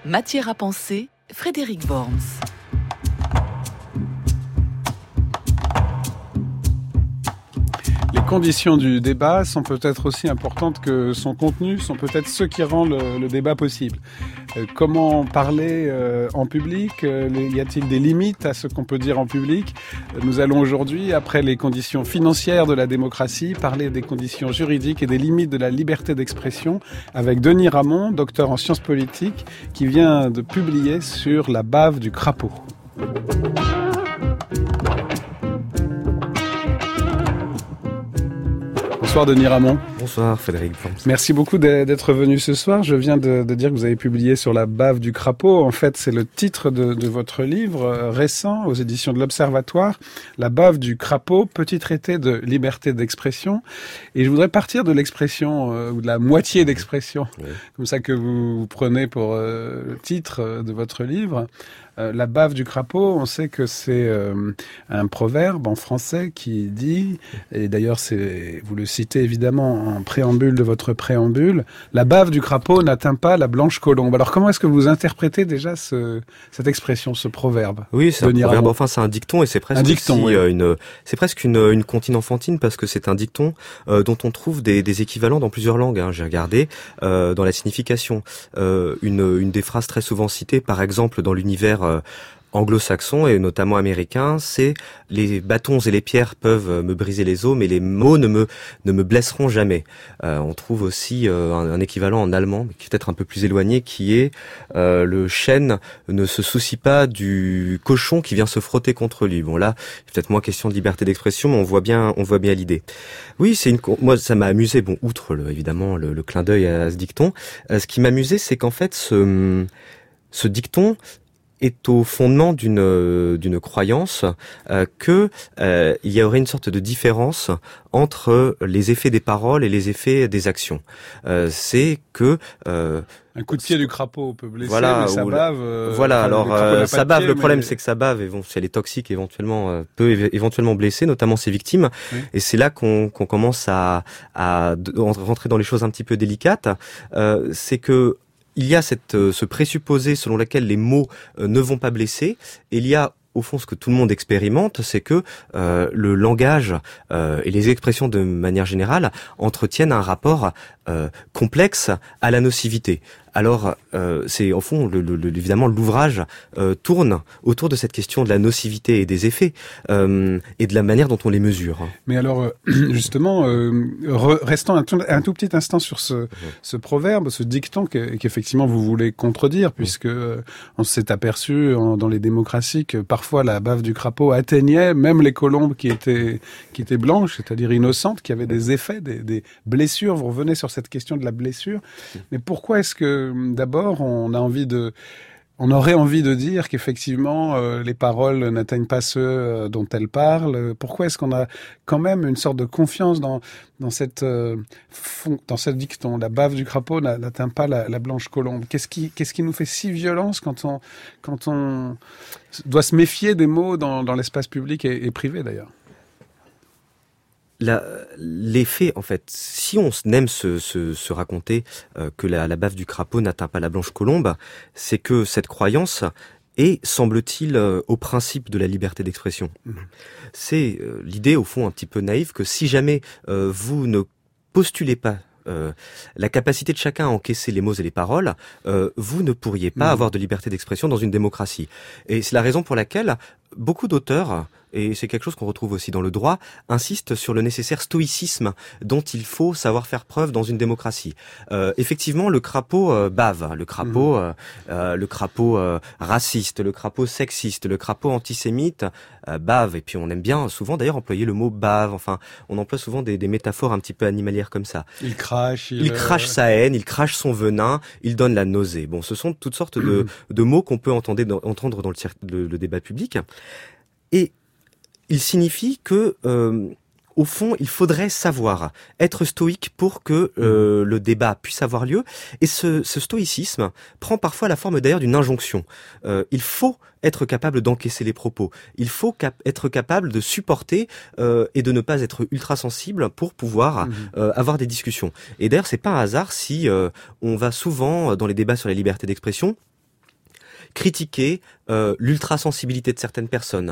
Matière à penser, Frédéric Worms. Les conditions du débat sont peut-être aussi importantes que son contenu, sont peut-être ceux qui rendent le débat possible. Comment parler en public? Y a-t-il des limites à ce qu'on peut dire en public? Nous allons aujourd'hui, après les conditions financières de la démocratie, parler des conditions juridiques et des limites de la liberté d'expression avec Denis Ramon, docteur en sciences politiques, qui vient de publier sur la bave du crapaud. Bonsoir Denis Ramon. Bonsoir Frédéric. Merci beaucoup d'être venu ce soir. Je viens de dire que vous avez publié sur la bave du crapaud. En fait, c'est le titre de votre livre récent aux éditions de l'Observatoire. La bave du crapaud, petit traité de liberté d'expression. Et je voudrais partir de l'expression, ou de la moitié d'expression, comme ça que vous prenez pour le titre de votre livre. La bave du crapaud, on sait que c'est un proverbe en français qui dit, et d'ailleurs vous le citez évidemment en préambule de votre préambule, la bave du crapaud n'atteint pas la blanche colombe. Alors comment est-ce que vous interprétez déjà cette expression, ce proverbe? Oui, c'est un proverbe, enfin c'est un dicton et c'est presque c'est presque une comptine enfantine parce que c'est un dicton dont on trouve des équivalents dans plusieurs langues. J'ai regardé dans la signification. Une des phrases très souvent citées, par exemple dans l'univers anglo-saxon et notamment américain, c'est les bâtons et les pierres peuvent me briser les os, mais les mots ne me blesseront jamais. On trouve aussi un équivalent en allemand, mais qui est peut-être un peu plus éloigné, qui est le chêne ne se soucie pas du cochon qui vient se frotter contre lui. Bon là, c'est peut-être moins question de liberté d'expression, mais on voit bien l'idée. Oui, moi ça m'a amusé. Bon, outre évidemment le clin d'œil à ce dicton, ce qui m'amusait, c'est qu'en fait ce dicton est au fondement d'une croyance que il y aurait une sorte de différence entre les effets des paroles et les effets des actions. C'est que un coup de pied du crapaud peut blesser, voilà, mais ça bave. Voilà, alors ça bave. Le problème, c'est que ça bave, si elle est toxique, éventuellement peut éventuellement blesser, notamment ses victimes. Oui. Et c'est là qu'on commence à rentrer dans les choses un petit peu délicates. C'est que il y a ce présupposé selon lequel les mots ne vont pas blesser. Et il y a au fond, ce que tout le monde expérimente, c'est que le langage et les expressions de manière générale entretiennent un rapport complexe à la nocivité. Alors, c'est au fond, évidemment, l'ouvrage tourne autour de cette question de la nocivité et des effets et de la manière dont on les mesure. Mais alors, justement, restant un tout petit instant sur ce proverbe, ce dicton qu'effectivement vous voulez contredire, puisque on s'est aperçu dans les démocraties que parfois la bave du crapaud atteignait même les colombes qui étaient blanches, c'est-à-dire innocentes, qui avaient des effets, des blessures. Vous revenez sur cette question de la blessure. Mais pourquoi est-ce que d'abord, on aurait envie de dire qu'effectivement, les paroles n'atteignent pas ceux dont elles parlent? Pourquoi est-ce qu'on a quand même une sorte de confiance dans cette dicton? La bave du crapaud n'atteint pas la blanche colombe. Qu'est-ce qui nous fait si violence quand on doit se méfier des mots dans l'espace public et privé d'ailleurs? L'effet, en fait, si on aime se raconter que la bave du crapaud n'atteint pas la blanche colombe, c'est que cette croyance est, semble-t-il, au principe de la liberté d'expression. C'est l'idée, au fond, un petit peu naïve, que si jamais vous ne postulez pas la capacité de chacun à encaisser les mots et les paroles, vous ne pourriez pas avoir de liberté d'expression dans une démocratie. Et c'est la raison pour laquelle beaucoup d'auteurs, et c'est quelque chose qu'on retrouve aussi dans le droit, insistent sur le nécessaire stoïcisme dont il faut savoir faire preuve dans une démocratie. Effectivement, le crapaud bave, le crapaud raciste, le crapaud sexiste, le crapaud antisémite bave. Et puis on aime bien souvent d'ailleurs employer le mot bave. Enfin, on emploie souvent des métaphores un petit peu animalières comme ça. Il crache sa haine, il crache son venin, il donne la nausée. Bon, ce sont toutes sortes de mots qu'on peut entendre dans le débat public. Et il signifie que, au fond, il faudrait savoir être stoïque pour que le débat puisse avoir lieu. Et ce stoïcisme prend parfois la forme d'ailleurs d'une injonction. Il faut être capable d'encaisser les propos. Il faut être capable de supporter et de ne pas être ultra sensible pour pouvoir avoir des discussions. Et d'ailleurs, c'est pas un hasard si on va souvent dans les débats sur la liberté d'expression critiquer l'ultra-sensibilité de certaines personnes,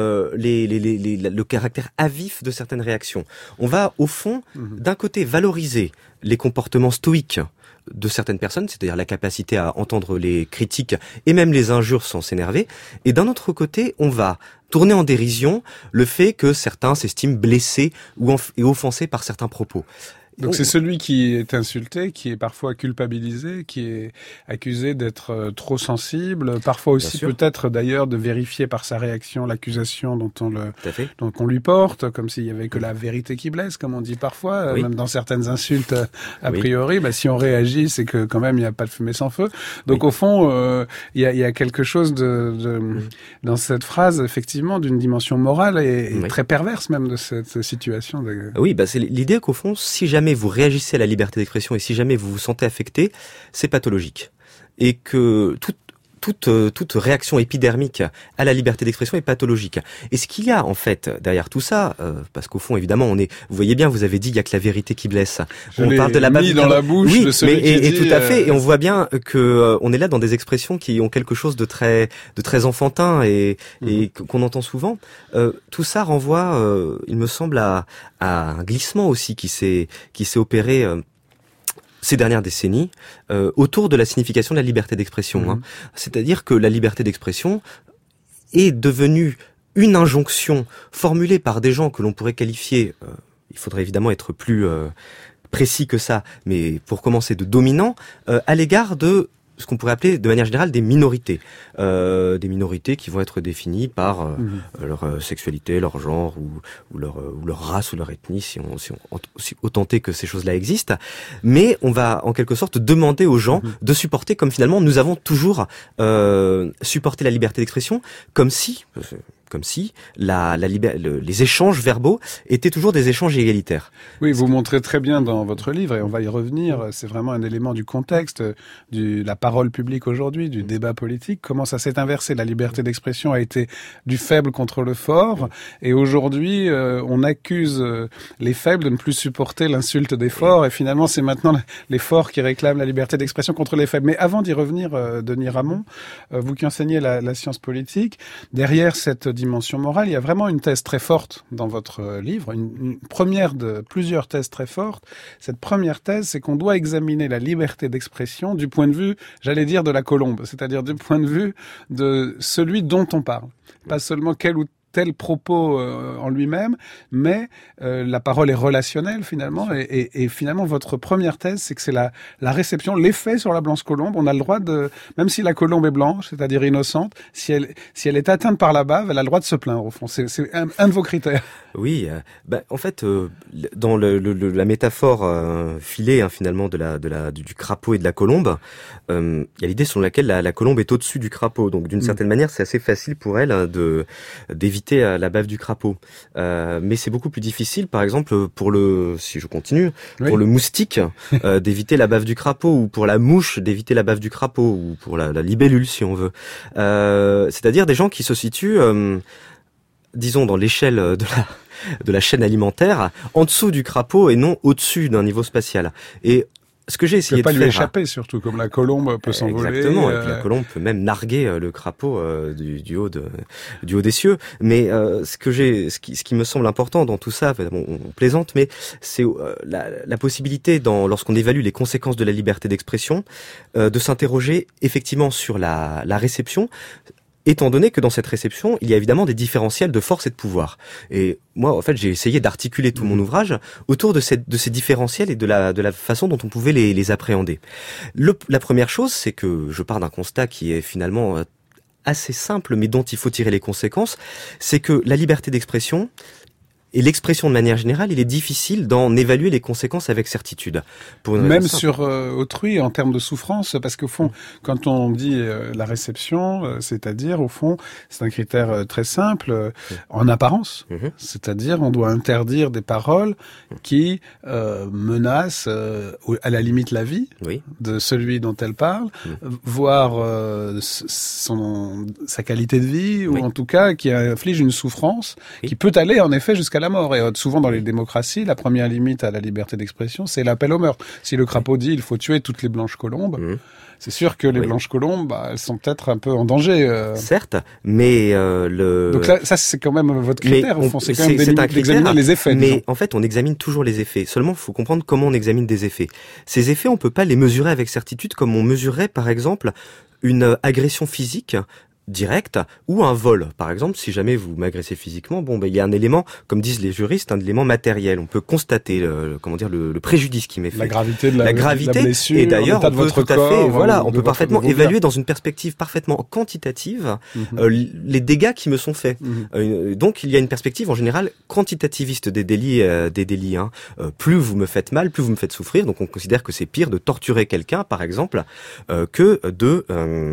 le caractère à vif de certaines réactions. On va, au fond, d'un côté, valoriser les comportements stoïques de certaines personnes, c'est-à-dire la capacité à entendre les critiques et même les injures sans s'énerver, et d'un autre côté, on va tourner en dérision le fait que certains s'estiment blessés et offensés par certains propos. Donc c'est celui qui est insulté, qui est parfois culpabilisé, qui est accusé d'être trop sensible, parfois aussi peut-être d'ailleurs de vérifier par sa réaction l'accusation dont on lui porte, comme s'il y avait que la vérité qui blesse, comme on dit parfois, même dans certaines insultes a priori, si on réagit, c'est que quand même il n'y a pas de fumée sans feu. Donc au fond, il y a quelque chose dans cette phrase effectivement d'une dimension morale et très perverse même de cette situation. Oui, c'est l'idée qu'au fond, si jamais vous réagissez à la liberté d'expression et si jamais vous vous sentez affecté, c'est pathologique. Et que toute réaction épidermique à la liberté d'expression est pathologique. Et ce qu'il y a en fait derrière tout ça, parce qu'au fond évidemment vous voyez bien, vous avez dit il y a que la vérité qui blesse. On parle de la bave dans la bouche de celui qui dit. Et tout à fait. Et on voit bien que on est là dans des expressions qui ont quelque chose de très enfantin et qu'on entend souvent. Tout ça renvoie, il me semble, à un glissement aussi qui s'est opéré. Ces dernières décennies, autour de la signification de la liberté d'expression. C'est-à-dire que la liberté d'expression est devenue une injonction formulée par des gens que l'on pourrait qualifier, il faudrait évidemment être plus précis que ça, mais pour commencer de dominants, à l'égard de ce qu'on pourrait appeler de manière générale des minorités qui vont être définies par leur sexualité, leur genre ou leur race ou leur ethnie, si on tentait que ces choses-là existent. Mais on va en quelque sorte demander aux gens de supporter, comme finalement nous avons toujours supporté la liberté d'expression, comme si les échanges verbaux étaient toujours des échanges égalitaires. Oui, vous montrez très bien dans votre livre, et on va y revenir, c'est vraiment un élément du contexte, de la parole publique aujourd'hui, du débat politique, comment ça s'est inversé. La liberté d'expression a été du faible contre le fort, et aujourd'hui, on accuse les faibles de ne plus supporter l'insulte des forts, et finalement, c'est maintenant les forts qui réclament la liberté d'expression contre les faibles. Mais avant d'y revenir, Denis Ramon, vous qui enseignez la science politique, derrière cette dimension morale, il y a vraiment une thèse très forte dans votre livre, une première de plusieurs thèses très fortes. Cette première thèse, c'est qu'on doit examiner la liberté d'expression du point de vue, j'allais dire, de la colombe, c'est-à-dire du point de vue de celui dont on parle. Pas seulement quel ou tel propos en lui-même, mais la parole est relationnelle finalement, et finalement votre première thèse, c'est que c'est la réception, l'effet sur la blanche colombe. On a le droit de, même si la colombe est blanche, c'est-à-dire innocente, si elle est atteinte par la bave, elle a le droit de se plaindre au fond. C'est un de vos critères. Oui, en fait, dans la métaphore filée finalement du crapaud et de la colombe, il y a l'idée selon laquelle la colombe est au-dessus du crapaud. Donc d'une certaine manière, c'est assez facile pour elle d'éviter la bave du crapaud. Mais c'est beaucoup plus difficile, par exemple, pour le moustique, d'éviter la bave du crapaud, ou pour la mouche, d'éviter la bave du crapaud, ou pour la libellule, si on veut. C'est-à-dire des gens qui se situent, disons, dans l'échelle de la chaîne alimentaire, en dessous du crapaud et non au-dessus d'un niveau spatial. Et ce que j'ai essayé de faire... pas lui échapper, surtout, comme la colombe peut s'envoler. Exactement, et puis la colombe peut même narguer le crapaud du haut des cieux. Mais ce qui me semble important dans tout ça, on plaisante, mais c'est la possibilité, lorsqu'on évalue les conséquences de la liberté d'expression, de s'interroger effectivement sur la réception, étant donné que dans cette réception, il y a évidemment des différentiels de force et de pouvoir. Et moi, en fait, j'ai essayé d'articuler tout mon ouvrage autour de ces différentiels et de la façon dont on pouvait les appréhender. La première chose, c'est que je pars d'un constat qui est finalement assez simple, mais dont il faut tirer les conséquences, c'est que la liberté d'expression et l'expression de manière générale, il est difficile d'en évaluer les conséquences avec certitude. Même sur autrui, en termes de souffrance, parce qu'au fond, quand on dit la réception, c'est-à-dire, au fond, c'est un critère très simple, en apparence. C'est-à-dire, on doit interdire des paroles qui menacent, à la limite, la vie de celui dont elle parle, voire sa qualité de vie, ou en tout cas, qui inflige une souffrance qui peut aller, en effet, jusqu'à jusqu'à la mort. Et souvent dans les démocraties, la première limite à la liberté d'expression, c'est l'appel au meurtre. Si le crapaud dit il faut tuer toutes les blanches colombes, c'est sûr que les blanches colombes, elles sont peut-être un peu en danger. Certes, mais donc là, ça c'est quand même votre critère. Au fond, c'est quand même d'examiner les effets. Mais disons. En fait, on examine toujours les effets. Seulement, il faut comprendre comment on examine des effets. Ces effets, on peut pas les mesurer avec certitude, comme on mesurerait, par exemple, une agression physique direct ou un vol. Par exemple, si jamais vous m'agressez physiquement, il y a un élément, comme disent les juristes, un élément matériel. On peut constater le préjudice qui m'est fait. La gravité de la blessure. Et d'ailleurs, on peut tout à fait, on peut parfaitement évaluer dans une perspective parfaitement quantitative les dégâts qui me sont faits. Donc, il y a une perspective en général quantitativiste des délits. Plus vous me faites mal, plus vous me faites souffrir. Donc, on considère que c'est pire de torturer quelqu'un, par exemple, que de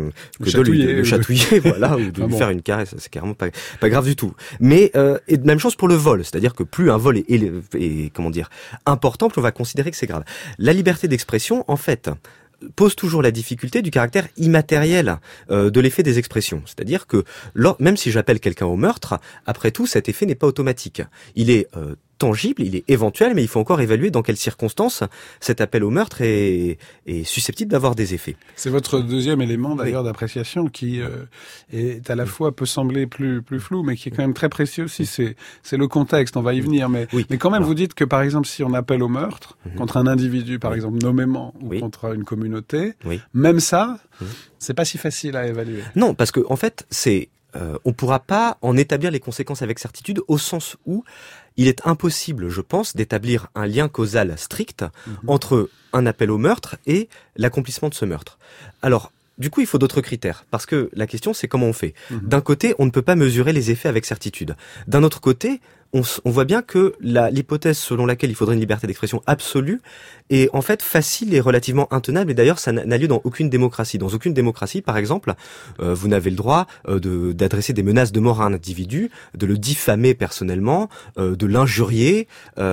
le chatouiller. Voilà, ou de lui faire une caresse, c'est carrément pas grave du tout. Mais et même chose pour le vol, c'est-à-dire que plus un vol est important, plus on va considérer que c'est grave. La liberté d'expression, en fait, pose toujours la difficulté du caractère immatériel de l'effet des expressions. C'est-à-dire que même si j'appelle quelqu'un au meurtre, après tout, cet effet n'est pas automatique. Il est tangible, il est éventuel, mais il faut encore évaluer dans quelles circonstances cet appel au meurtre est susceptible d'avoir des effets. C'est votre deuxième élément d'ailleurs d'appréciation qui est à la fois peut sembler plus flou, mais qui est quand même très précieux aussi. C'est le contexte, on va y venir, mais quand même vous dites que par exemple si on appelle au meurtre contre un individu, par exemple nommément, ou contre une communauté, même ça, c'est pas si facile à évaluer. Non, parce que en fait on pourra pas en établir les conséquences avec certitude au sens où il est impossible, je pense, d'établir un lien causal strict entre un appel au meurtre et l'accomplissement de ce meurtre. Alors, du coup, il faut d'autres critères, parce que la question, c'est comment on fait. D'un côté, on ne peut pas mesurer les effets avec certitude. D'un autre côté, on voit bien que l'hypothèse selon laquelle il faudrait une liberté d'expression absolue est en fait facile et relativement intenable, et d'ailleurs ça n'a lieu dans aucune démocratie. Dans aucune démocratie, par exemple, vous n'avez le droit d'adresser des menaces de mort à un individu, de le diffamer personnellement, de l'injurier.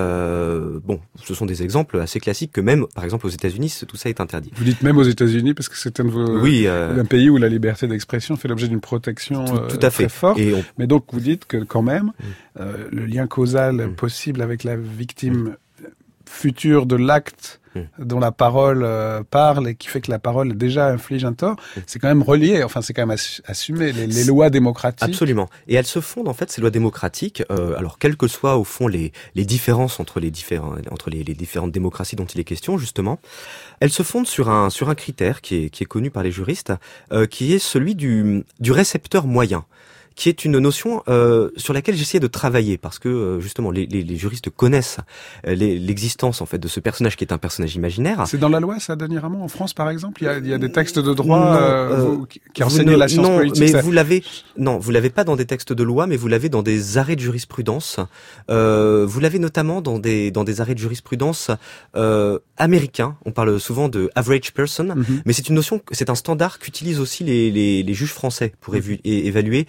Ce sont des exemples assez classiques que même, par exemple, aux États-Unis, tout ça est interdit. Vous dites même aux États-Unis parce que c'est un pays où la liberté d'expression fait l'objet d'une protection tout à fait. Très forte. Mais donc vous dites que quand même le lien causal possible avec la victime future de l'acte dont la parole parle et qui fait que la parole déjà inflige un tort, c'est quand même relié, enfin c'est quand même assumé, les lois démocratiques. Absolument. Et elles se fondent en fait, ces lois démocratiques, alors quelles que soient au fond les différences entre les différentes démocraties dont il est question justement, elles se fondent sur un critère qui est connu par les juristes, qui est celui du récepteur moyen, qui est une notion sur laquelle j'essayais de travailler parce que justement les juristes connaissent l'existence en fait de ce personnage qui est un personnage imaginaire. C'est dans la loi ça, Denis Ramon, en France par exemple, il y a des textes de droit qui enseignent la science politique. Mais vous l'avez pas dans des textes de loi, mais vous l'avez dans des arrêts de jurisprudence. Vous l'avez notamment dans des arrêts de jurisprudence américains. On parle souvent de average person, mais c'est une notion, c'est un standard qu'utilisent aussi les juges français pour évaluer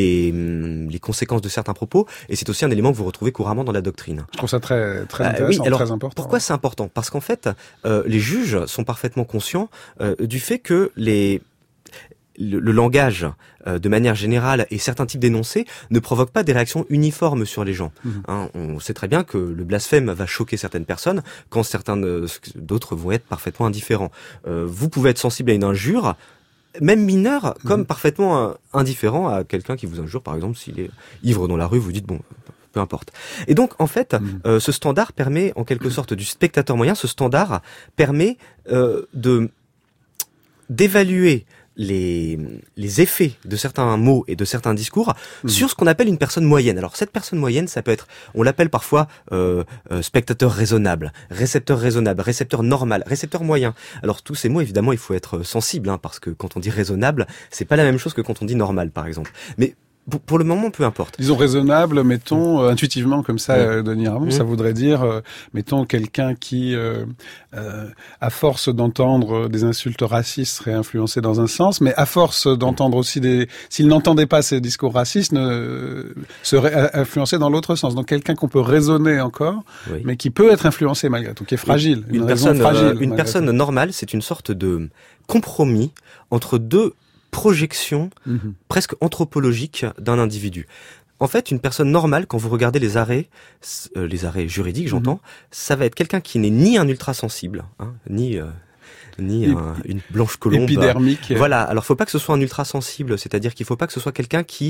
les conséquences de certains propos, et c'est aussi un élément que vous retrouvez couramment dans la doctrine. Je trouve ça très intéressant, alors, très important. Pourquoi c'est important ? Parce qu'en fait, les juges sont parfaitement conscients du fait que le langage, de manière générale, et certains types d'énoncés ne provoquent pas des réactions uniformes sur les gens. On sait très bien que le blasphème va choquer certaines personnes, quand certains d'autres vont être parfaitement indifférents. Vous pouvez être sensible à une injure, même mineur, comme parfaitement indifférent à quelqu'un qui vous injure, par exemple, s'il est ivre dans la rue, vous dites, bon, peu importe. Et donc, en fait, ce standard permet, en quelque sorte, du spectateur moyen, ce standard permet d'évaluer les effets de certains mots et de certains discours sur ce qu'on appelle une personne moyenne. Alors cette personne moyenne, ça peut être, on l'appelle parfois spectateur raisonnable, récepteur normal, récepteur moyen. Alors tous ces mots, évidemment, il faut être sensible, parce que quand on dit raisonnable, c'est pas la même chose que quand on dit normal, par exemple. Mais pour le moment, peu importe. Disons raisonnable, mettons, intuitivement comme ça, Denis Ramon, ça voudrait dire, mettons, quelqu'un qui, à force d'entendre des insultes racistes, serait influencé dans un sens, mais à force d'entendre aussi s'il n'entendait pas ces discours racistes, serait influencé dans l'autre sens. Donc quelqu'un qu'on peut raisonner encore, mais qui peut être influencé malgré tout, qui est fragile. Une personne normale, c'est une sorte de compromis entre deux projection presque anthropologique d'un individu. en fait, une personne normale, quand vous regardez les arrêts juridiques, j'entends, ça va être quelqu'un qui n'est ni un ultra-sensible, hein, ni une blanche colombe. Épidermique. Voilà. Alors, faut pas que ce soit un ultra-sensible, c'est-à-dire qu'il faut pas que ce soit quelqu'un qui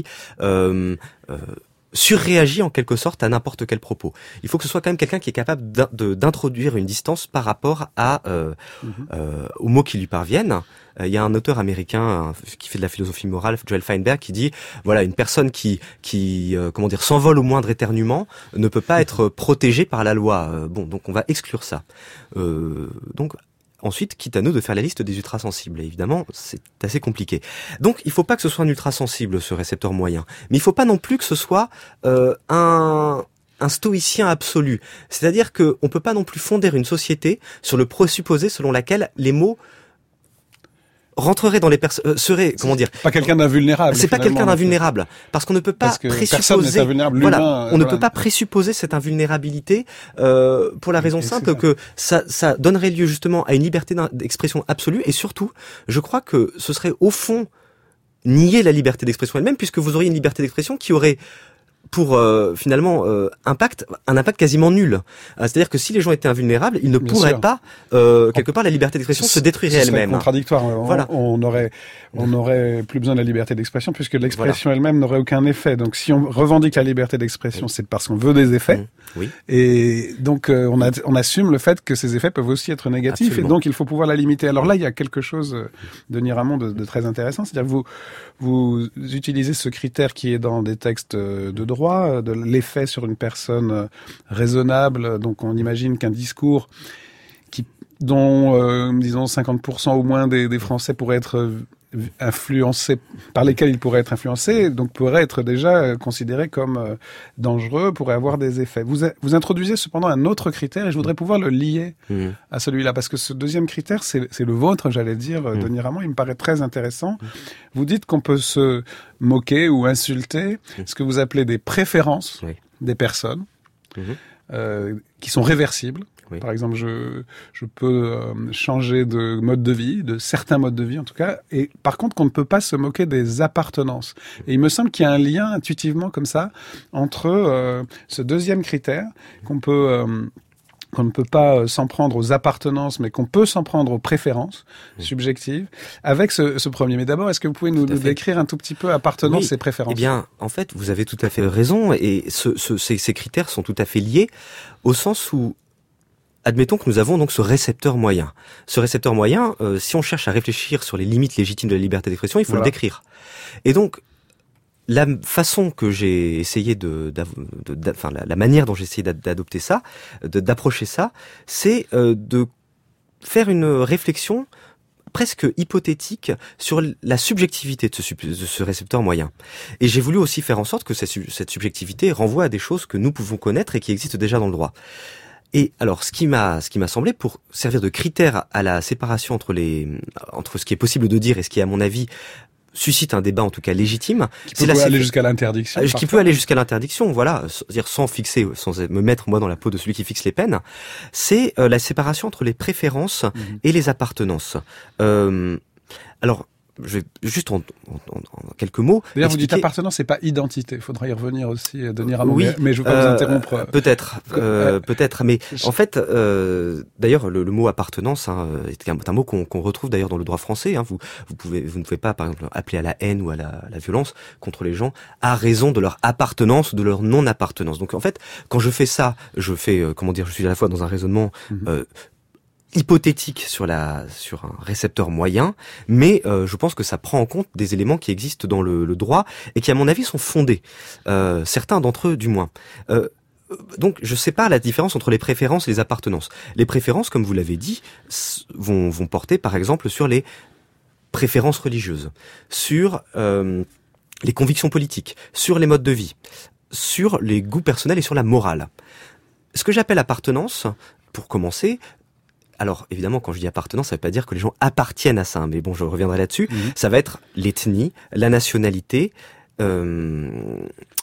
surréagit en quelque sorte à n'importe quel propos. Il faut que ce soit quand même quelqu'un qui est capable d'introduire une distance par rapport aux mots qui lui parviennent. Il y a un auteur américain qui fait de la philosophie morale, Joel Feinberg, qui dit voilà, une personne qui s'envole au moindre éternuement ne peut pas être protégée par la loi. Donc on va exclure ça. Donc ensuite, quitte à nous de faire la liste des ultrasensibles. Et évidemment, c'est assez compliqué. Donc, il faut pas que ce soit un ultrasensible, ce récepteur moyen. Mais il faut pas non plus que ce soit un stoïcien absolu. C'est-à-dire que on peut pas non plus fonder une société sur le présupposé selon laquelle les mots rentrerait dans les serait, comment dire, pas quelqu'un d'invulnérable. C'est pas quelqu'un d'invulnérable, parce qu'on ne peut pas présupposer. Voilà, on ne peut pas présupposer cette invulnérabilité pour la raison simple que ça donnerait lieu justement à une liberté d'expression absolue, et surtout, je crois que ce serait au fond nier la liberté d'expression elle-même, puisque vous auriez une liberté d'expression qui aurait pour finalement un impact quasiment nul. C'est-à-dire que si les gens étaient invulnérables, ils ne pourraient pas quelque part la liberté d'expression se détruirait elle-même. C'est contradictoire. Voilà. On aurait plus besoin de la liberté d'expression puisque l'expression elle-même n'aurait aucun effet. Donc si on revendique la liberté d'expression, c'est parce qu'on veut des effets. Oui. Et donc on assume le fait que ces effets peuvent aussi être négatifs. Absolument. Et donc il faut pouvoir la limiter. Alors là, il y a quelque chose, Denis Ramon, de très intéressant. C'est-à-dire que vous utilisez ce critère qui est dans des textes de droit, de l'effet sur une personne raisonnable. Donc on imagine qu'un discours dont disons 50% au moins des Français pourraient être influencés, par lesquels il pourrait être influencé, donc pourrait être déjà considéré comme dangereux, pourrait avoir des effets. Vous introduisez cependant un autre critère et je voudrais pouvoir le lier à celui-là, parce que ce deuxième critère, c'est le vôtre, j'allais dire, Denis Ramon, il me paraît très intéressant. Vous dites qu'on peut se moquer ou insulter ce que vous appelez des préférences des personnes qui sont réversibles. Oui. Par exemple, je peux changer de mode de vie, de certains modes de vie en tout cas, et par contre qu'on ne peut pas se moquer des appartenances. Et il me semble qu'il y a un lien intuitivement comme ça entre ce deuxième critère qu'on ne peut pas s'en prendre aux appartenances, mais qu'on peut s'en prendre aux préférences subjectives, avec ce premier. Mais d'abord, est-ce que vous pouvez nous décrire un tout petit peu appartenance et préférences ? Eh bien, en fait, vous avez tout à fait raison, et ces critères sont tout à fait liés, au sens où admettons que nous avons donc ce récepteur moyen. Ce récepteur moyen, si on cherche à réfléchir sur les limites légitimes de la liberté d'expression, il faut le décrire. Et donc, la façon que j'ai essayé la manière dont j'ai essayé d'adopter ça, d'approcher ça, c'est de faire une réflexion presque hypothétique sur la subjectivité de ce récepteur moyen. Et j'ai voulu aussi faire en sorte que cette subjectivité renvoie à des choses que nous pouvons connaître et qui existent déjà dans le droit. Et alors, ce qui m'a semblé, pour servir de critère à la séparation entre ce qui est possible de dire et ce qui, à mon avis, suscite un débat en tout cas légitime, qui peut aller jusqu'à l'interdiction. Qui peut aller jusqu'à l'interdiction, voilà, dire sans me mettre moi dans la peau de celui qui fixe les peines, c'est la séparation entre les préférences et les appartenances. Alors, je vais juste en quelques mots. D'ailleurs, vous dites appartenance, c'est pas identité. Il faudra y revenir aussi, Denis Ramon. Oui, mais je veux pas vous interrompre. Peut-être. Mais en fait, d'ailleurs, le mot appartenance est un mot qu'on retrouve d'ailleurs dans le droit français. Vous ne pouvez pas, par exemple, appeler à la haine ou à la violence contre les gens à raison de leur appartenance ou de leur non-appartenance. Donc en fait, quand je fais ça, je suis à la fois dans un raisonnement hypothétique sur un récepteur moyen, mais je pense que ça prend en compte des éléments qui existent dans le droit et qui, à mon avis, sont fondés. Certains d'entre eux, du moins. Donc, je sépare la différence entre les préférences et les appartenances. Les préférences, comme vous l'avez dit, vont porter, par exemple, sur les préférences religieuses, sur les convictions politiques, sur les modes de vie, sur les goûts personnels et sur la morale. Ce que j'appelle appartenance, pour commencer, alors, évidemment, quand je dis appartenance, ça ne veut pas dire que les gens appartiennent à ça, mais bon, je reviendrai là-dessus. Ça va être l'ethnie, la nationalité,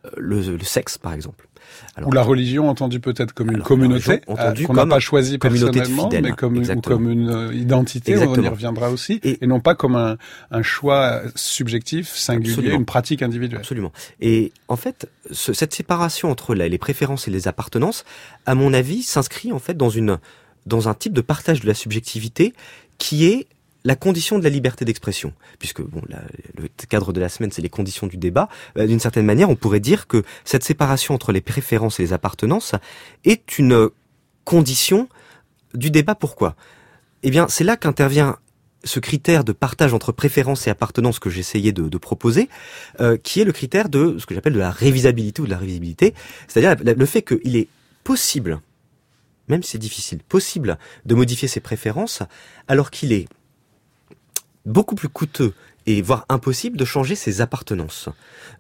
le sexe, par exemple. Alors, ou la religion entendue peut-être comme une communauté, qu'on n'a pas choisie personnellement, mais comme une identité, on y reviendra aussi, et non pas comme un choix subjectif, singulier, absolument. Une pratique individuelle. Absolument. Et en fait, cette séparation entre les préférences et les appartenances, à mon avis, s'inscrit en fait dans un type de partage de la subjectivité qui est la condition de la liberté d'expression, puisque le cadre de la semaine, c'est les conditions du débat. D'une certaine manière, on pourrait dire que cette séparation entre les préférences et les appartenances est une condition du débat. Pourquoi ? Eh bien, c'est là qu'intervient ce critère de partage entre préférences et appartenance que j'essayais de proposer, qui est le critère de ce que j'appelle de la révisabilité ou de la révisibilité, c'est-à-dire le fait qu'il est possible, même si c'est difficile, possible de modifier ses préférences, alors qu'il est beaucoup plus coûteux et voire impossible de changer ses appartenances.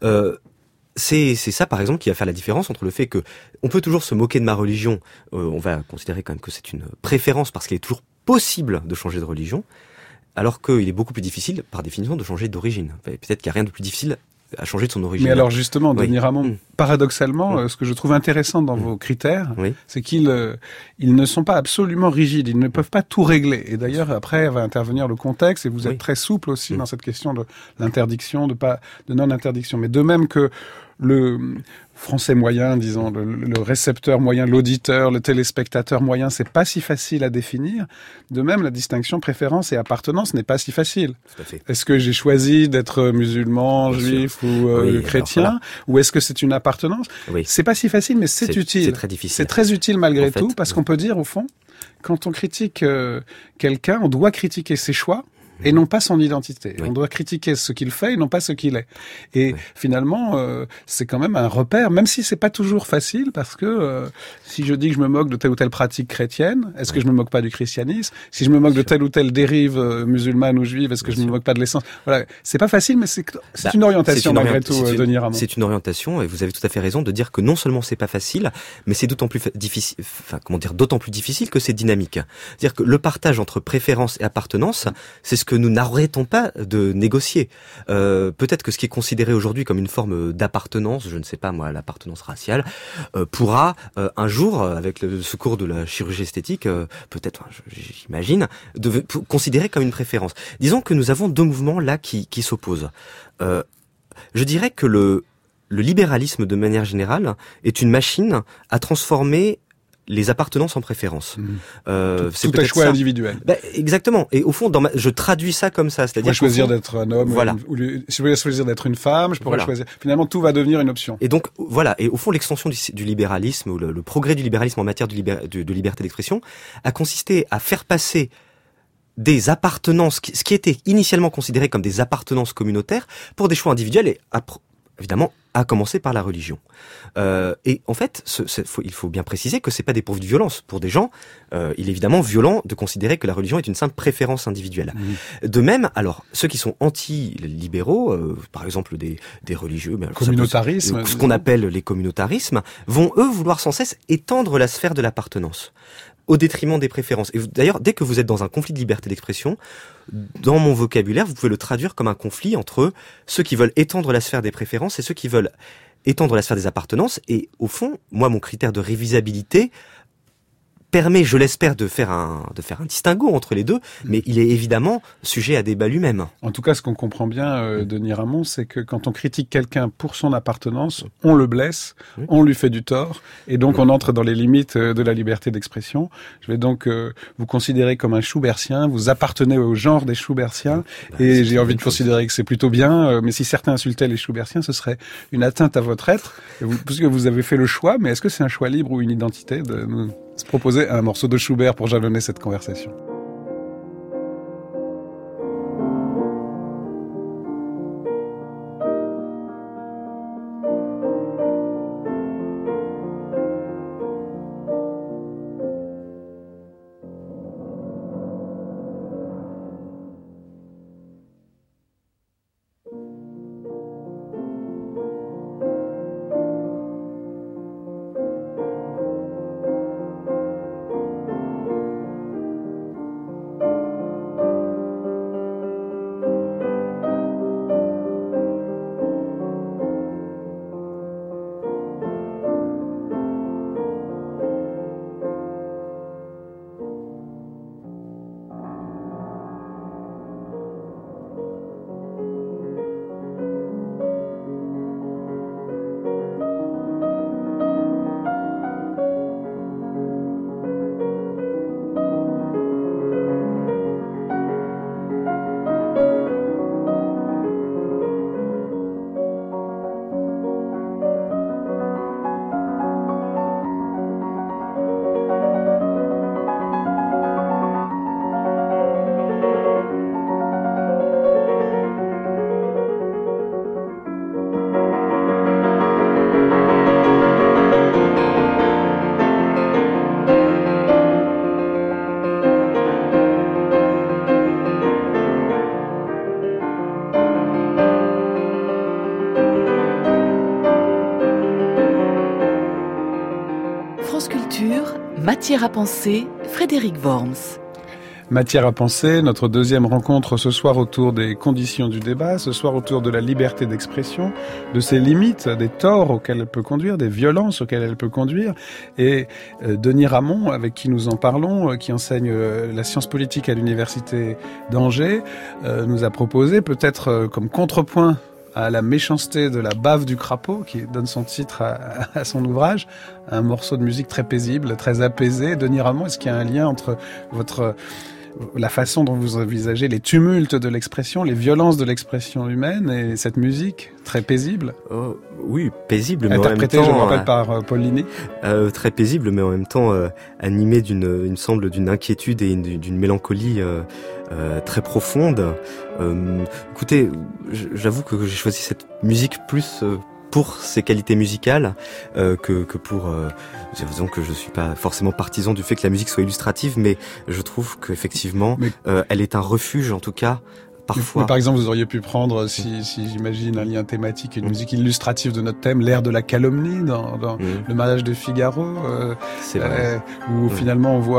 C'est ça, par exemple, qui va faire la différence entre le fait que on peut toujours se moquer de ma religion, on va considérer quand même que c'est une préférence parce qu'il est toujours possible de changer de religion, alors qu'il est beaucoup plus difficile, par définition, de changer d'origine. Peut-être qu'il n'y a rien de plus difficile à changer de son origine. Mais alors justement, Denis Ramon, paradoxalement, ce que je trouve intéressant dans vos critères, c'est qu'ils ne sont pas absolument rigides, ils ne peuvent pas tout régler. Et d'ailleurs, après va intervenir le contexte, et vous êtes très souple aussi dans cette question de l'interdiction, de non-interdiction. Mais de même que le français moyen, disons, le récepteur moyen, l'auditeur, le téléspectateur moyen, c'est pas si facile à définir. De même, la distinction préférence et appartenance n'est pas si facile. Tout à fait. Est-ce que j'ai choisi d'être musulman, juif ou chrétien, ou est-ce que c'est une appartenance ? C'est pas si facile, mais c'est utile. C'est très difficile. C'est très utile malgré tout, parce qu'on peut dire, au fond, quand on critique quelqu'un, on doit critiquer ses choix, et non pas son identité. On doit critiquer ce qu'il fait et non pas ce qu'il est. Et finalement, c'est quand même un repère, même si c'est pas toujours facile, parce que si je dis que je me moque de telle ou telle pratique chrétienne, est-ce que je me moque pas du christianisme ? Si je me moque de telle ou telle dérive musulmane ou juive, est-ce que je me moque pas de l'essence ? Voilà, c'est pas facile, mais c'est une orientation malgré tout, Denis Ramon. C'est une orientation, et vous avez tout à fait raison de dire que non seulement c'est pas facile, mais c'est d'autant plus difficile, d'autant plus difficile que c'est dynamique. C'est-à-dire que le partage entre préférence et appartenance, c'est ce que nous n'arrêtons pas de négocier. Peut-être que ce qui est considéré aujourd'hui comme une forme d'appartenance, je ne sais pas moi, l'appartenance raciale, pourra un jour, avec le secours de la chirurgie esthétique, peut-être, j'imagine, considérer comme une préférence. Disons que nous avons deux mouvements là qui s'opposent. Je dirais que le libéralisme, de manière générale, est une machine à transformer les appartenances en préférences. C'est tout un choix individuel. Exactement. Et au fond, je traduis ça comme ça. C'est-à-dire je pourrais choisir d'être un homme, si je voulais choisir d'être une femme, je pourrais choisir. Finalement, tout va devenir une option. Et donc, voilà. Et au fond, l'extension du libéralisme, ou le progrès du libéralisme en matière de liberté d'expression, a consisté à faire passer des appartenances, ce qui était initialement considéré comme des appartenances communautaires, pour des choix individuels et évidemment, à commencer par la religion. Et en fait, il faut bien préciser que c'est pas dépourvu de violence. Pour des gens, il est évidemment violent de considérer que la religion est une simple préférence individuelle. De même, alors, ceux qui sont anti-libéraux, par exemple des religieux, communautarisme, ce qu'on appelle les communautarismes, vont eux vouloir sans cesse étendre la sphère de l'appartenance au détriment des préférences. Et d'ailleurs, dès que vous êtes dans un conflit de liberté d'expression, dans mon vocabulaire, vous pouvez le traduire comme un conflit entre ceux qui veulent étendre la sphère des préférences et ceux qui veulent étendre la sphère des appartenances. Et au fond, moi, mon critère de révisabilité permet, je l'espère, de faire un distinguo entre les deux, mais il est évidemment sujet à débat lui-même. En tout cas, ce qu'on comprend bien, Denis Ramon, c'est que quand on critique quelqu'un pour son appartenance, on le blesse, on lui fait du tort, et donc on entre dans les limites de la liberté d'expression. Je vais donc vous considérer comme un Schubertien, vous appartenez au genre des Schubertiens, et j'ai envie de considérer que c'est plutôt bien, mais si certains insultaient les Schubertiens, ce serait une atteinte à votre être, puisque vous avez fait le choix, mais est-ce que c'est un choix libre ou une identité de nous se proposer un morceau de Schubert pour jalonner cette conversation? France Culture, Matière à penser, Frédéric Worms. Matière à penser, notre deuxième rencontre ce soir autour des conditions du débat, ce soir autour de la liberté d'expression, de ses limites, des torts auxquels elle peut conduire, des violences auxquelles elle peut conduire. Et Denis Ramon, avec qui nous en parlons, qui enseigne la science politique à l'université d'Angers, nous a proposé peut-être comme contrepoint à la méchanceté de la bave du crapaud, qui donne son titre à son ouvrage, un morceau de musique très paisible, très apaisé. Denis Ramon, est-ce qu'il y a un lien entre la façon dont vous envisagez les tumultes de l'expression, les violences de l'expression humaine et cette musique très paisible? Oui, paisible, mais interprétée, en même temps, je me rappelle, par Paul Linné. Très paisible, mais en même temps animé d'une inquiétude et d'une mélancolie très profonde. Écoutez, j'avoue que j'ai choisi cette musique plus pour ses qualités musicales que pour disons que je suis pas forcément partisan du fait que la musique soit illustrative, mais je trouve qu'effectivement elle est un refuge, en tout cas parfois. Mais par exemple, vous auriez pu prendre, si j'imagine, un lien thématique, une musique illustrative de notre thème, l'air de la calomnie dans Le mariage de Figaro, c'est vrai. Où finalement on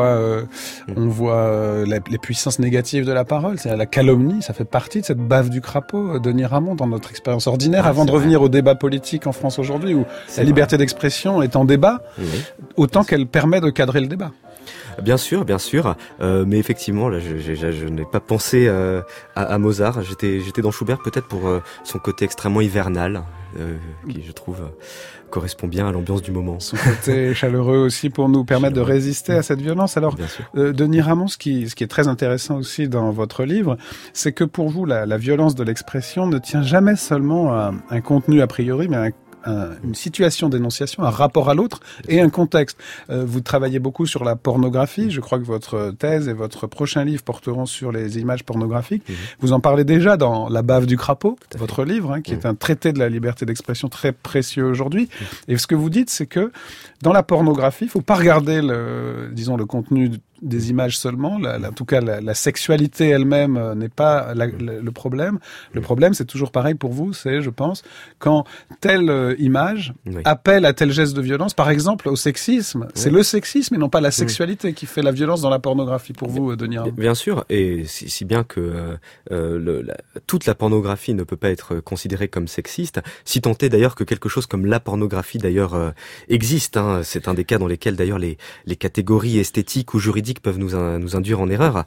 voit les puissances négatives de la parole. C'est la calomnie, ça fait partie de cette bave du crapaud, Denis Ramon, dans notre expérience ordinaire, avant de revenir au débat politique en France aujourd'hui, où la liberté d'expression est en débat, autant qu'elle permet de cadrer le débat. Bien sûr, mais effectivement, là, je n'ai pas pensé à Mozart. J'étais dans Schubert peut-être pour son côté extrêmement hivernal, qui je trouve correspond bien à l'ambiance du moment. Son côté chaleureux aussi pour nous permettre de résister à cette violence. Alors, Denis Ramon, ce qui est très intéressant aussi dans votre livre, c'est que pour vous, la violence de l'expression ne tient jamais seulement à un contenu a priori, mais à une situation d'énonciation, un rapport à l'autre et un contexte. Vous travaillez beaucoup sur la pornographie. Je crois que votre thèse et votre prochain livre porteront sur les images pornographiques. Vous en parlez déjà dans La bave du crapaud, votre livre, qui est un traité de la liberté d'expression très précieux aujourd'hui. Et ce que vous dites, c'est que dans la pornographie, il faut pas regarder le contenu des images seulement. En tout cas, la sexualité elle-même n'est pas le problème. Le problème, c'est toujours pareil pour vous, c'est, je pense, quand telle image appelle à tel geste de violence, par exemple au sexisme. C'est le sexisme et non pas la sexualité qui fait la violence dans la pornographie pour vous, Denis Ramon. Bien sûr, et si bien que toute la pornographie ne peut pas être considérée comme sexiste, si tant est d'ailleurs que quelque chose comme la pornographie d'ailleurs existe. C'est un des cas dans lesquels d'ailleurs les catégories esthétiques ou juridiques peuvent nous induire en erreur.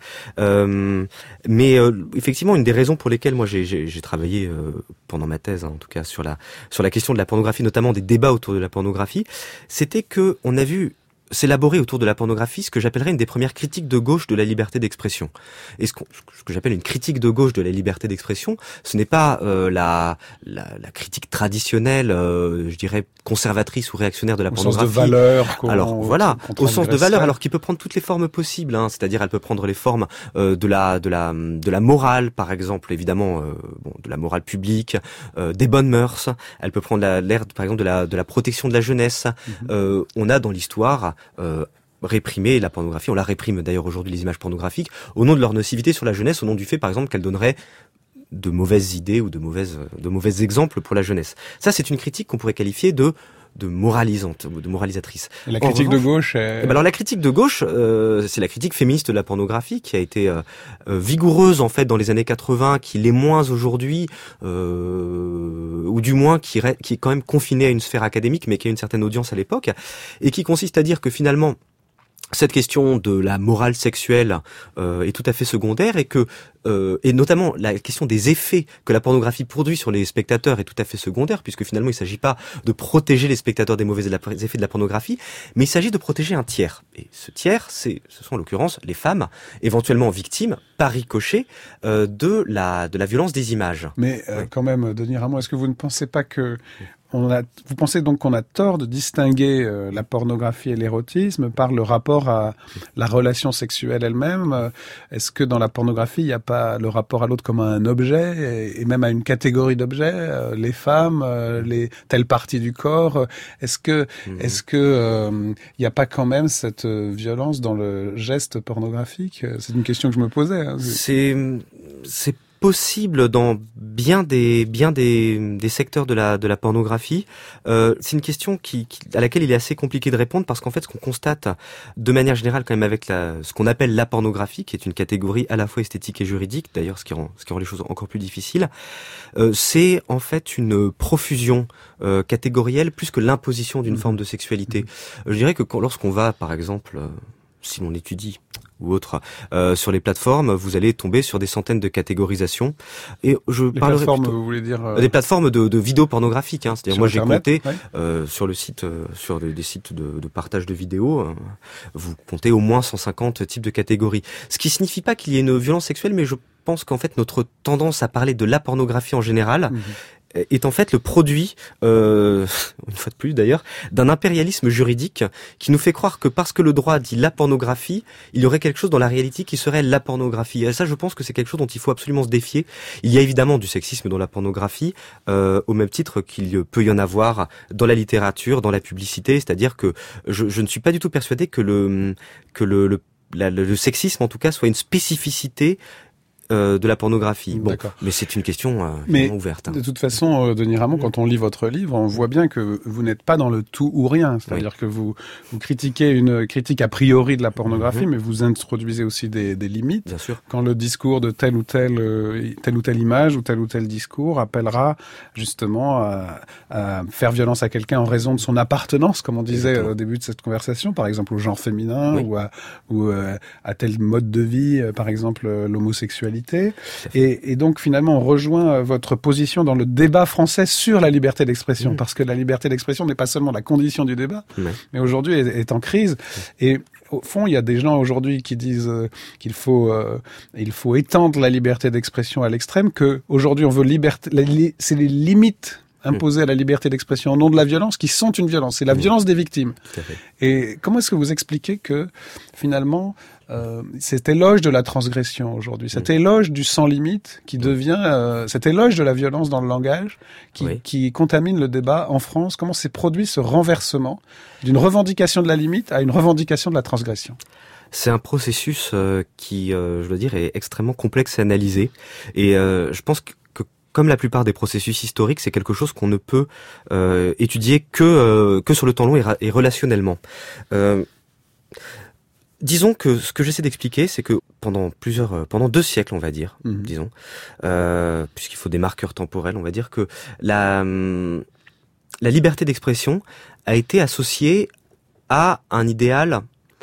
Mais effectivement, une des raisons pour lesquelles moi j'ai travaillé pendant ma thèse, en tout cas sur la question de la pornographie, notamment des débats autour de la pornographie, c'était que on a vu s'élaborer autour de la pornographie ce que j'appellerais une des premières critiques de gauche de la liberté d'expression. Et ce que j'appelle une critique de gauche de la liberté d'expression, ce n'est pas la critique traditionnelle, je dirais conservatrice ou réactionnaire de la pornographie. Au sens de valeur. Alors voilà, au sens de valeur, alors qui peut prendre toutes les formes possibles. C'est-à-dire, elle peut prendre les formes de la morale, par exemple, évidemment, de la morale publique, des bonnes mœurs. Elle peut prendre l'air, par exemple, de la protection de la jeunesse. On a dans l'histoire réprimer la pornographie. On la réprime d'ailleurs aujourd'hui, les images pornographiques, au nom de leur nocivité sur la jeunesse, au nom du fait, par exemple, qu'elles donneraient de mauvaises idées ou de mauvais exemples pour la jeunesse. Ça, c'est une critique qu'on pourrait qualifier de moralisante, de moralisatrice. Et la critique de gauche alors la critique de gauche, c'est la critique féministe de la pornographie qui a été vigoureuse en fait dans les années 80, qui l'est moins aujourd'hui, ou du moins qui est quand même confinée à une sphère académique, mais qui a une certaine audience à l'époque, et qui consiste à dire que finalement cette question de la morale sexuelle est tout à fait secondaire et notamment la question des effets que la pornographie produit sur les spectateurs est tout à fait secondaire, puisque finalement il ne s'agit pas de protéger les spectateurs des mauvais effets de la pornographie, mais il s'agit de protéger un tiers. Et ce tiers, ce sont en l'occurrence les femmes, éventuellement victimes, par ricochet, de la violence des images. Mais quand même, Denis Ramon, est-ce que vous ne pensez pas que vous pensez donc qu'on a tort de distinguer la pornographie et l'érotisme par le rapport à la relation sexuelle elle-même? Est-ce que dans la pornographie, il n'y a pas le rapport à l'autre comme à un objet et même à une catégorie d'objets, les femmes, telle partie du corps? Est-ce que il n'y a pas quand même cette violence dans le geste pornographique? C'est une question que je me posais. C'est possible dans bien des secteurs de la pornographie. C'est une question à laquelle il est assez compliqué de répondre parce qu'en fait, ce qu'on constate de manière générale quand même avec ce qu'on appelle la pornographie, qui est une catégorie à la fois esthétique et juridique, d'ailleurs ce qui rend les choses encore plus difficiles, c'est en fait une profusion catégorielle plus que l'imposition d'une forme de sexualité. Je dirais que lorsqu'on va, par exemple, si l'on étudie ou autre, sur les plateformes, vous allez tomber sur des centaines de catégorisations. Et je les parlerai plateformes, plutôt vous voulez dire des plateformes de vidéos pornographiques. Hein. C'est-à-dire, moi, j'ai compté sur le site, sur des sites de partage de vidéos, vous comptez au moins 150 types de catégories. Ce qui signifie pas qu'il y ait une violence sexuelle, mais je pense qu'en fait notre tendance à parler de la pornographie en général est en fait le produit, une fois de plus d'ailleurs, d'un impérialisme juridique qui nous fait croire que parce que le droit dit la pornographie, il y aurait quelque chose dans la réalité qui serait la pornographie. Et ça, je pense que c'est quelque chose dont il faut absolument se défier. Il y a évidemment du sexisme dans la pornographie, au même titre qu'il peut y en avoir dans la littérature, dans la publicité. C'est-à-dire que je ne suis pas du tout persuadé que le sexisme, en tout cas, soit une spécificité de la pornographie. Bon, mais c'est une question ouverte. De toute façon, Denis Ramon, quand on lit votre livre, on voit bien que vous n'êtes pas dans le tout ou rien. C'est-à-dire que vous critiquez une critique a priori de la pornographie, mais vous introduisez aussi des limites. Bien sûr. Quand le discours de telle ou telle image ou tel discours appellera justement à faire violence à quelqu'un en raison de son appartenance, comme on disait au début de cette conversation, par exemple au genre féminin ou à tel mode de vie, par exemple l'homosexualité. Et donc finalement on rejoint votre position dans le débat français sur la liberté d'expression, parce que la liberté d'expression n'est pas seulement la condition du débat, mais aujourd'hui est en crise. Et au fond, il y a des gens aujourd'hui qui disent qu'il faut étendre la liberté d'expression à l'extrême, que aujourd'hui on veut c'est les limites imposées à la liberté d'expression au nom de la violence qui sont une violence. C'est la violence des victimes. Et comment est-ce que vous expliquez que finalement cet éloge de la transgression aujourd'hui, cet éloge du sans limite qui devient cet éloge de la violence dans le langage qui contamine le débat en France, comment s'est produit ce renversement d'une revendication de la limite à une revendication de la transgression? C'est un processus qui, je dois dire, est extrêmement complexe à analyser. Et je pense que comme la plupart des processus historiques, c'est quelque chose qu'on ne peut étudier que sur le temps long et relationnellement. Disons que ce que j'essaie d'expliquer, c'est que pendant 2 siècles, on va dire, disons, puisqu'il faut des marqueurs temporels, on va dire que la liberté d'expression a été associée à un idéal,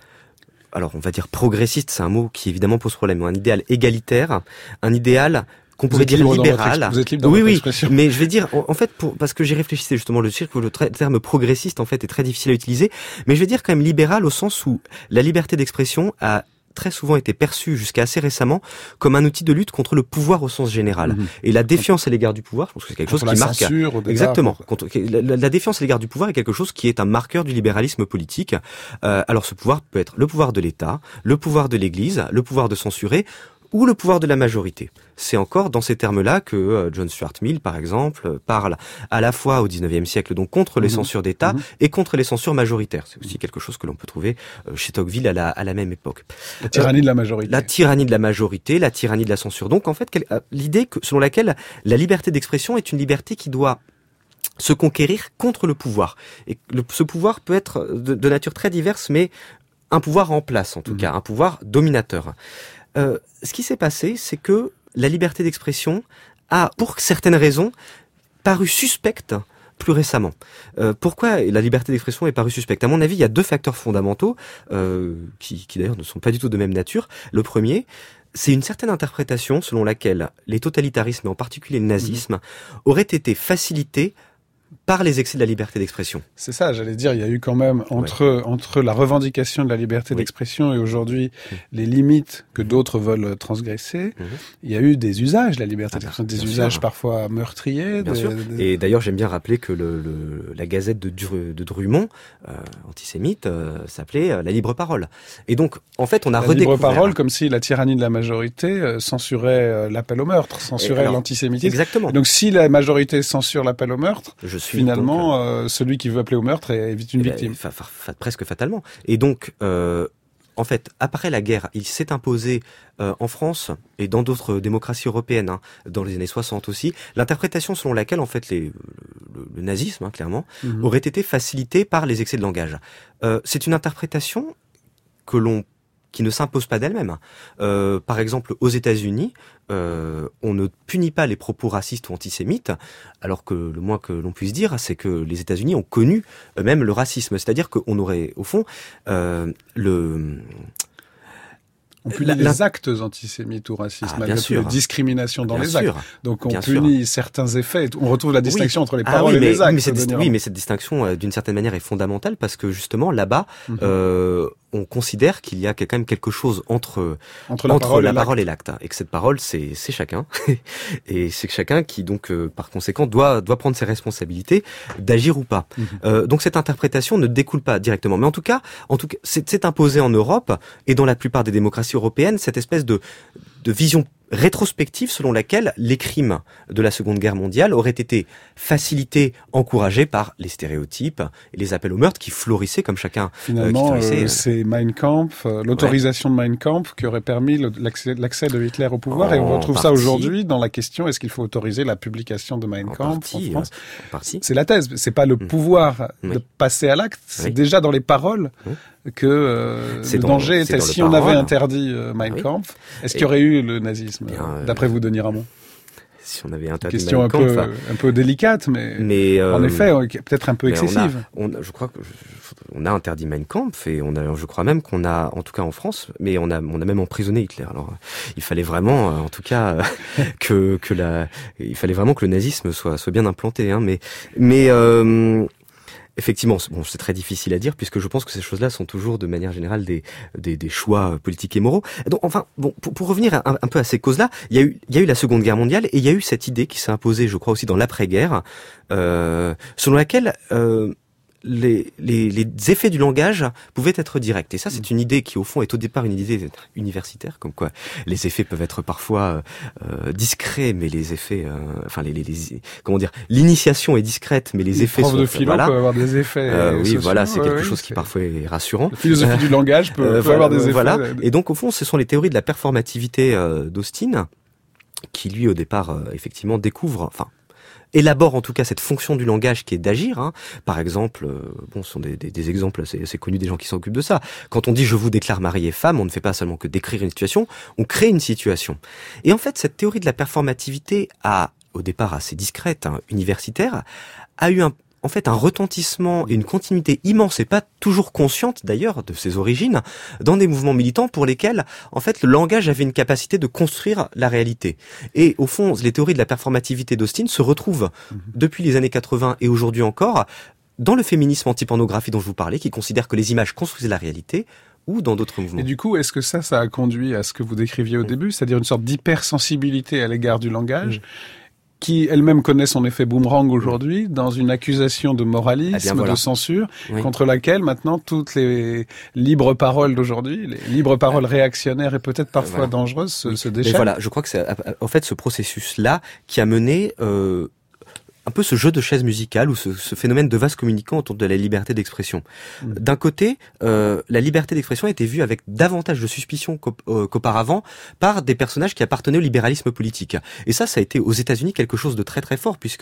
alors on va dire progressiste, c'est un mot qui évidemment pose problème, mais un idéal égalitaire, un idéal qu'on pourrait dire libéral. Vous êtes libre dans votre expression. Mais je vais dire, en fait, parce que j'y réfléchissais justement, le terme progressiste, en fait, est très difficile à utiliser, mais je vais dire quand même libéral au sens où la liberté d'expression a très souvent été perçue jusqu'à assez récemment comme un outil de lutte contre le pouvoir au sens général. Et la défiance à l'égard du pouvoir, je pense que c'est quelque chose qui marque. Exactement. La défiance à l'égard du pouvoir est quelque chose qui est un marqueur du libéralisme politique. Alors ce pouvoir peut être le pouvoir de l'État, le pouvoir de l'Église, le pouvoir de censurer, ou le pouvoir de la majorité. C'est encore dans ces termes-là que John Stuart Mill, par exemple, parle à la fois au XIXe siècle, donc contre les censures d'État et contre les censures majoritaires. C'est aussi quelque chose que l'on peut trouver chez Tocqueville à la même époque. La tyrannie de la majorité. La tyrannie de la majorité, la tyrannie de la censure. Donc, en fait, l'idée selon laquelle la liberté d'expression est une liberté qui doit se conquérir contre le pouvoir. Et ce pouvoir peut être de nature très diverse, mais un pouvoir en place, en tout cas, un pouvoir dominateur. Ce qui s'est passé, c'est que la liberté d'expression a, pour certaines raisons, paru suspecte plus récemment. Pourquoi la liberté d'expression est parue suspecte? À mon avis, il y a 2 facteurs fondamentaux qui d'ailleurs ne sont pas du tout de même nature. Le premier, c'est une certaine interprétation selon laquelle les totalitarismes, et en particulier le nazisme, auraient été facilités par les excès de la liberté d'expression. C'est ça, j'allais dire, il y a eu quand même entre la revendication de la liberté d'expression et aujourd'hui les limites que d'autres veulent transgresser, il y a eu des usages de la liberté d'expression, des usages parfois meurtriers. Bien sûr. Et d'ailleurs, j'aime bien rappeler que la gazette de Drummond, antisémite, s'appelait La Libre Parole. Et donc, en fait, on a redécouvert... La Libre Parole, comme si la tyrannie de la majorité censurait l'appel au meurtre, censurait l'antisémitisme. Exactement. Et donc, si la majorité censure l'appel au meurtre, finalement, celui qui veut appeler au meurtre est vite une victime. Presque fatalement. Et donc, en fait, après la guerre, il s'est imposé en France et dans d'autres démocraties européennes, dans les années 60 aussi, l'interprétation selon laquelle, en fait, le nazisme, clairement, aurait été facilité par les excès de langage. C'est une interprétation qui ne s'impose pas d'elle-même. Par exemple, aux États-Unis, on ne punit pas les propos racistes ou antisémites, alors que le moins que l'on puisse dire, c'est que les États-Unis ont connu eux-mêmes le racisme. C'est-à-dire qu'on aurait, au fond, on punit les actes antisémites ou racistes, malgré la discrimination dans les actes. Donc on punit certains effets. On retrouve la distinction entre les paroles et les actes. Mais cette distinction, d'une certaine manière, est fondamentale parce que justement, là-bas, on considère qu'il y a quand même quelque chose entre la parole et l'acte. Et que cette parole, c'est chacun. Et c'est chacun qui, donc, par conséquent, doit prendre ses responsabilités d'agir ou pas. Donc cette interprétation ne découle pas directement. Mais en tout cas, c'est imposé en Europe et dans la plupart des démocraties européennes, cette espèce de vision rétrospective selon laquelle les crimes de la Seconde Guerre mondiale auraient été facilités, encouragés par les stéréotypes et les appels au meurtre qui florissaient comme chacun. Finalement, c'est Mein Kampf, l'autorisation de Mein Kampf qui aurait permis l'accès de Hitler au pouvoir. Et on retrouve ça aujourd'hui dans la question, est-ce qu'il faut autoriser la publication de Mein Kampf en France? C'est la thèse. C'est pas le pouvoir de passer à l'acte, c'est déjà dans les paroles que le danger était. Si on avait interdit Mein Kampf, est-ce qu'il y aurait eu le nazisme, d'après vous, Denis Ramon? Si on avait interdit question Mein Kampf, un peu délicate, mais en effet, peut-être un peu excessive. Je crois qu'on a interdit Mein Kampf et je crois même qu'on a, en tout cas en France, mais on a même emprisonné Hitler. Alors, il fallait vraiment, en tout cas, il fallait vraiment que le nazisme soit bien implanté, mais effectivement, bon, c'est très difficile à dire puisque je pense que ces choses-là sont toujours de manière générale des choix politiques et moraux. Donc, enfin, bon, pour revenir un peu à ces causes-là, il y a eu la Seconde Guerre mondiale et il y a eu cette idée qui s'est imposée, je crois aussi dans l'après-guerre, selon laquelle les effets du langage pouvaient être directs. Et ça, c'est une idée qui, au fond, est au départ une idée universitaire, comme quoi les effets peuvent être parfois discrets, mais les effets, comment dire, l'initiation est discrète, mais les effets sont... de philo peut avoir des effets oui, sociaux, voilà, c'est quelque chose qui parfois est rassurant. La philosophie du langage peut avoir des effets. Voilà. Et donc, au fond, ce sont les théories de la performativité d'Austin qui, lui, au départ, effectivement, élabore en tout cas cette fonction du langage qui est d'agir. Par exemple, ce sont des exemples assez connus des gens qui s'occupent de ça. Quand on dit « je vous déclare mari et femme », on ne fait pas seulement que décrire une situation, on crée une situation. Et en fait, cette théorie de la performativité au départ assez discrète, universitaire, a eu un retentissement et une continuité immense et pas toujours consciente d'ailleurs de ses origines dans des mouvements militants pour lesquels en fait le langage avait une capacité de construire la réalité. Et au fond, les théories de la performativité d'Austin se retrouvent depuis les années 80 et aujourd'hui encore dans le féminisme anti-pornographie dont je vous parlais, qui considère que les images construisent la réalité, ou dans d'autres mouvements. Et du coup, est-ce que ça a conduit à ce que vous décriviez au début, c'est-à-dire une sorte d'hypersensibilité à l'égard du langage qui elle-même connaît son effet boomerang aujourd'hui, dans une accusation de moralisme, de censure, contre laquelle maintenant toutes les libres paroles d'aujourd'hui, les libres paroles réactionnaires et peut-être parfois dangereuses se déchaînent. Et voilà, je crois que c'est en fait ce processus-là qui a mené un peu ce jeu de chaises musicales ou ce phénomène de vase communicant autour de la liberté d'expression. D'un côté, la liberté d'expression a été vue avec davantage de suspicion qu'auparavant par des personnages qui appartenaient au libéralisme politique. Et ça a été aux États-Unis quelque chose de très très fort puisque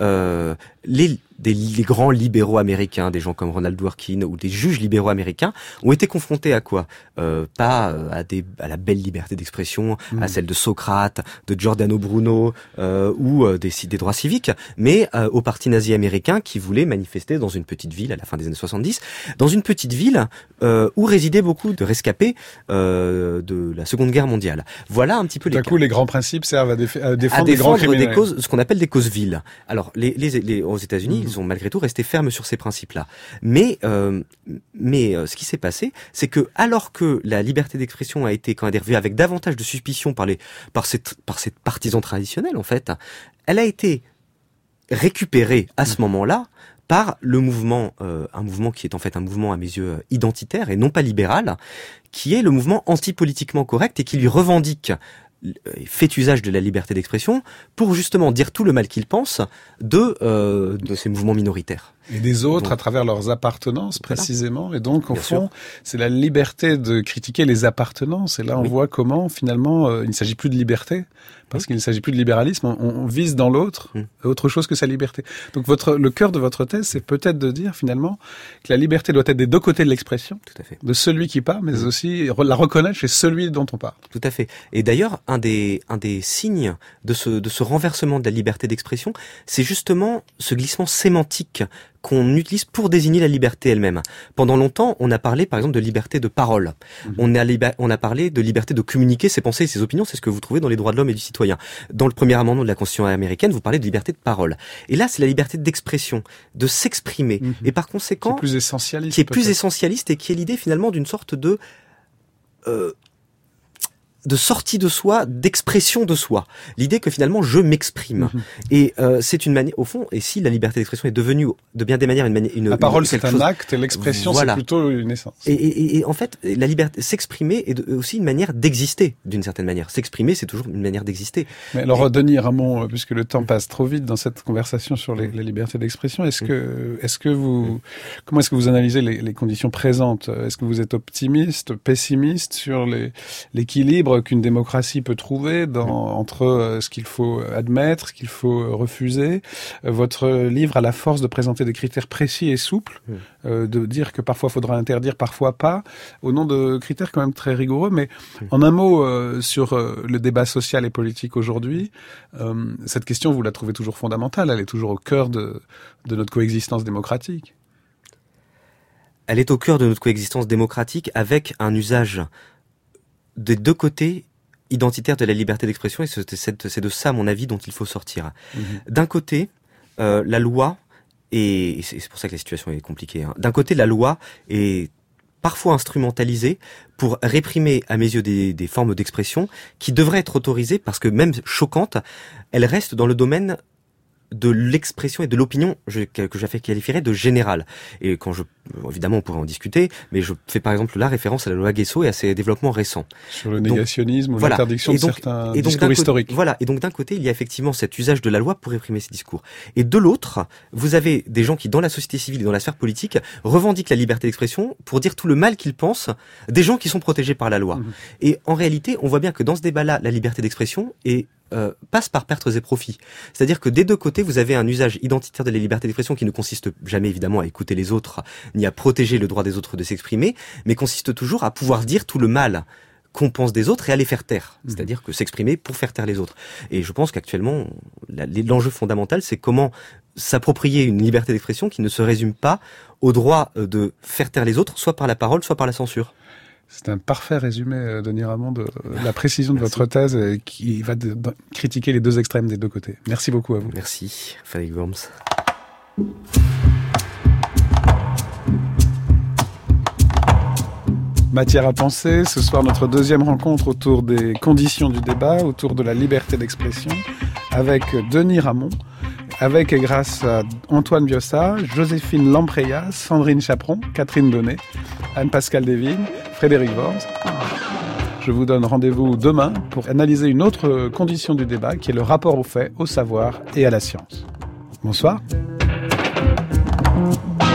les grands libéraux américains, des gens comme Ronald Dworkin ou des juges libéraux américains ont été confrontés à quoi? Pas à la belle liberté d'expression, à celle de Socrate, de Giordano Bruno ou des droits civiques, mais au parti nazi américain qui voulait manifester dans une petite ville à la fin des années 70, dans une petite ville où résidaient beaucoup de rescapés de la Seconde Guerre mondiale. Voilà un petit peu les cas. D'un coup, les grands principes servent à défendre des grands criminels. Des causes, ce qu'on appelle des causes viles. Alors, aux États-Unis, ils ont malgré tout resté fermes sur ces principes-là. Mais ce qui s'est passé, c'est que alors que la liberté d'expression a été vue avec davantage de suspicion par ces partisans traditionnels, en fait, elle a été récupérée à ce moment-là par le mouvement, un mouvement qui est en fait un mouvement à mes yeux identitaire et non pas libéral, qui est le mouvement anti-politiquement correct et qui lui revendique fait usage de la liberté d'expression pour justement dire tout le mal qu'il pense de ces mouvements minoritaires. Et des autres à travers leurs appartenances, précisément. Et donc, au fond, c'est la liberté de critiquer les appartenances. Et là, on voit comment, finalement, il ne s'agit plus de liberté, parce qu'il ne s'agit plus de libéralisme. On vise dans l'autre autre chose que sa liberté. Donc, le cœur de votre thèse, c'est peut-être de dire, finalement, que la liberté doit être des deux côtés de l'expression. Tout à fait. De celui qui parle, mais aussi la reconnaître chez celui dont on parle. Tout à fait. Et d'ailleurs, un des signes de ce renversement de la liberté d'expression, c'est justement ce glissement sémantique qu'on utilise pour désigner la liberté elle-même. Pendant longtemps, on a parlé, par exemple, de liberté de parole. On a parlé de liberté de communiquer ses pensées et ses opinions. C'est ce que vous trouvez dans les droits de l'homme et du citoyen. Dans le premier amendement de la Constitution américaine, vous parlez de liberté de parole. Et là, c'est la liberté d'expression, de s'exprimer. Et par conséquent, qui est plus essentialiste. Qui est plus essentialiste et qui est l'idée finalement d'une sorte de sortie de soi, d'expression de soi. L'idée que finalement je m'exprime. Et c'est une manière, au fond, et si la liberté d'expression est devenue de bien des manières la parole c'est un acte et l'expression c'est plutôt une essence. Et en fait, la liberté, s'exprimer est aussi une manière d'exister, d'une certaine manière. S'exprimer, c'est toujours une manière d'exister. Mais alors, Denis Ramon, puisque le temps passe trop vite dans cette conversation sur la liberté d'expression, comment est-ce que vous analysez les conditions présentes? Est-ce que vous êtes optimiste, pessimiste sur l'équilibre qu'une démocratie peut trouver entre ce qu'il faut admettre, ce qu'il faut refuser? Votre livre a la force de présenter des critères précis et souples, de dire que parfois il faudra interdire, parfois pas, au nom de critères quand même très rigoureux. Mais en un mot, sur le débat social et politique aujourd'hui, cette question, vous la trouvez toujours fondamentale, elle est toujours au cœur de notre coexistence démocratique. Elle est au cœur de notre coexistence démocratique avec un usage des deux côtés identitaires de la liberté d'expression, et c'est de ça, à mon avis, dont il faut sortir. D'un côté, la loi, et c'est pour ça que la situation est compliquée, d'un côté, la loi est parfois instrumentalisée pour réprimer, à mes yeux, des formes d'expression qui devraient être autorisées parce que, même choquantes, elles restent dans le domaine de l'expression et de l'opinion que qualifierais de générale. Et évidemment, on pourrait en discuter, mais je fais par exemple là référence à la loi Guesso et à ses développements récents. Sur le négationnisme ou l'interdiction de certains discours historiques. Voilà. Et donc d'un côté, il y a effectivement cet usage de la loi pour réprimer ces discours. Et de l'autre, vous avez des gens qui, dans la société civile et dans la sphère politique, revendiquent la liberté d'expression pour dire tout le mal qu'ils pensent des gens qui sont protégés par la loi. Et en réalité, on voit bien que dans ce débat-là, la liberté d'expression passe par pertes et profits. C'est-à-dire que des deux côtés, vous avez un usage identitaire de la liberté d'expression qui ne consiste jamais évidemment à écouter les autres, ni à protéger le droit des autres de s'exprimer, mais consiste toujours à pouvoir dire tout le mal qu'on pense des autres et à les faire taire. C'est-à-dire que s'exprimer pour faire taire les autres. Et je pense qu'actuellement, l'enjeu fondamental, c'est comment s'approprier une liberté d'expression qui ne se résume pas au droit de faire taire les autres, soit par la parole, soit par la censure. C'est un parfait résumé, Denis Ramon, de la précision de votre thèse qui va critiquer les deux extrêmes des deux côtés. Merci beaucoup à vous. Merci, Frédéric Worms. Matière à penser, ce soir notre deuxième rencontre autour des conditions du débat, autour de la liberté d'expression, avec Denis Ramon, avec et grâce à Antoine Biossa, Joséphine Lampreia, Sandrine Chaperon, Catherine Donnet, Anne-Pascale Desvignes, Frédéric Worms. Je vous donne rendez-vous demain pour analyser une autre condition du débat qui est le rapport aux faits, au savoir et à la science. Bonsoir.